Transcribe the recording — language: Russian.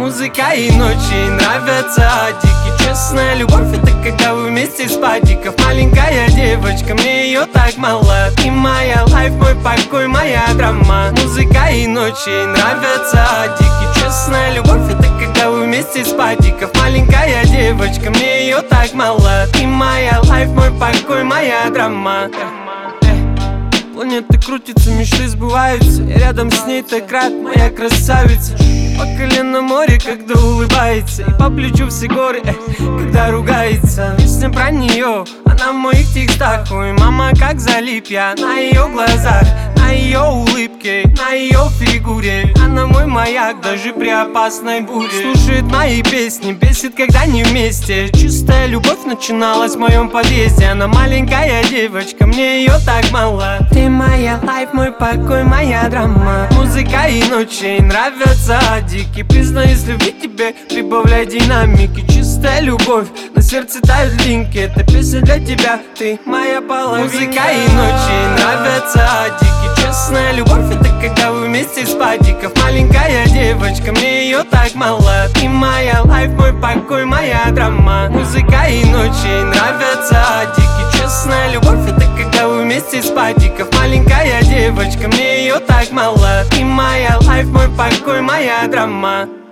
Музыка и ночи нравятся дикие. Честная любовь — это когда вы вместе с падиков. Маленькая девочка, мне ее так мало. Ты моя лайф, мой покой, моя драма. Музыка и ночи нравятся дикие. Честная любовь — это когда вы вместе с падиков. Маленькая девочка, мне ее так мало. Ты моя лайф, мой покой, моя драма. Планеты крутятся, мечты сбываются. Я рядом с ней так рад, моя красавица. По колено море, когда улыбается, и по плечу все горы, когда ругается. Песня про нее, она в моих текстах. Ой, мама, как залип я на ее глазах, на ее улыбке, на ее фигуре. Она мой маяк, даже при опасной буре. Слушает мои песни, бесит, когда не вместе. Чистая любовь начиналась в моем подъезде. Она маленькая девочка, мне ее так мало. Ты моя лайф, мой покой, моя драма. Музыка и ночи нравятся дикие. Признаюсь, любить тебе, прибавляй динамики. Чистая любовь, на сердце тают линки. Это песня для тебя, ты моя половинка. Музыка и ночи нравятся дикие. Честная любовь — это когда вы вместе с падиков. Маленькая девочка, мне ее так мало. Ты моя лайф, мой покой, моя драма. Музыка и ночи нравятся дикие. Честная любовь — это когда вы вместе с падиков. Маленькая девочка, мне ее так мало. Ты моя лайф, мой покой, моя драма.